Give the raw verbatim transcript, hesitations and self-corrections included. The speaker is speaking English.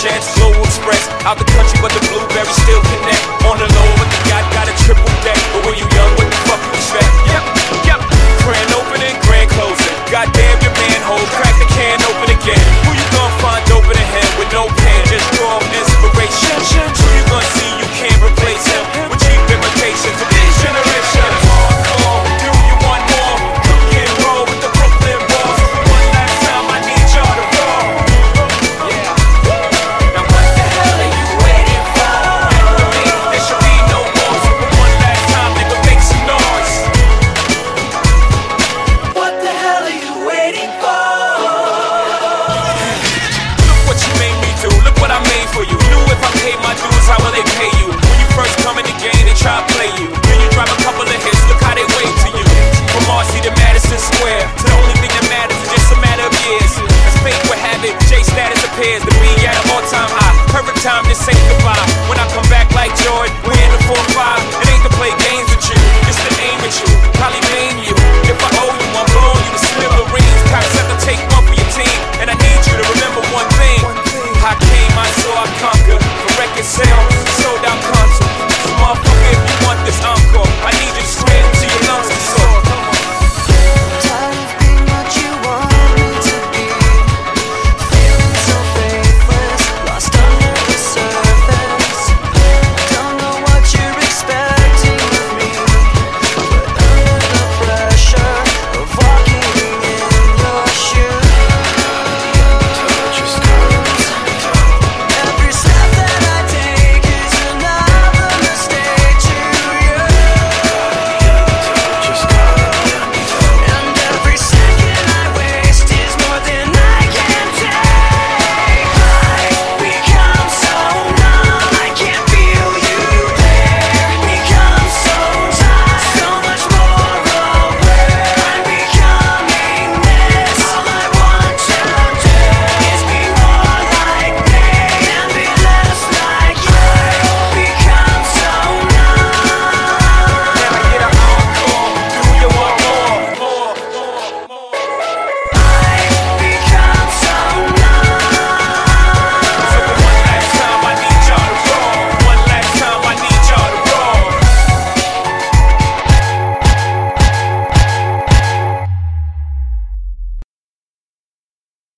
jets, Global Express. Out the country, but the blueberries still connect. On the low, but the yacht got a triple deck. But when you young, what the fuck you expect? Yep, yep. Grand opening, grand closing. Goddamn your manhole, crack the can open again. Who you gonna find open in him with no pen? Just draw inspiration. Who you gonna see you can't replace him with cheap imitations of these generations? Hardcore, do you want more? Cook and roll with the Brooklyn Balls. One last time, I need y'all to roll. Yeah. Now what the hell are you waiting for? After me, there should be no more. So one last time, nigga, make some noise. What the hell are you waiting for? Look what you made me do. Look what I made for you. Knew if I paid my dues, how will they pay you? When you first come in the game, they try to play you. Then you drop a couple of hits, look how they wave to you. From Marcy to Madison Square, to the only thing that matters is just a matter of years. As fate would have it, J status appears to be at an all-time high. Perfect time to say goodbye. When I come back like Jordan, we in the four five. It ain't the play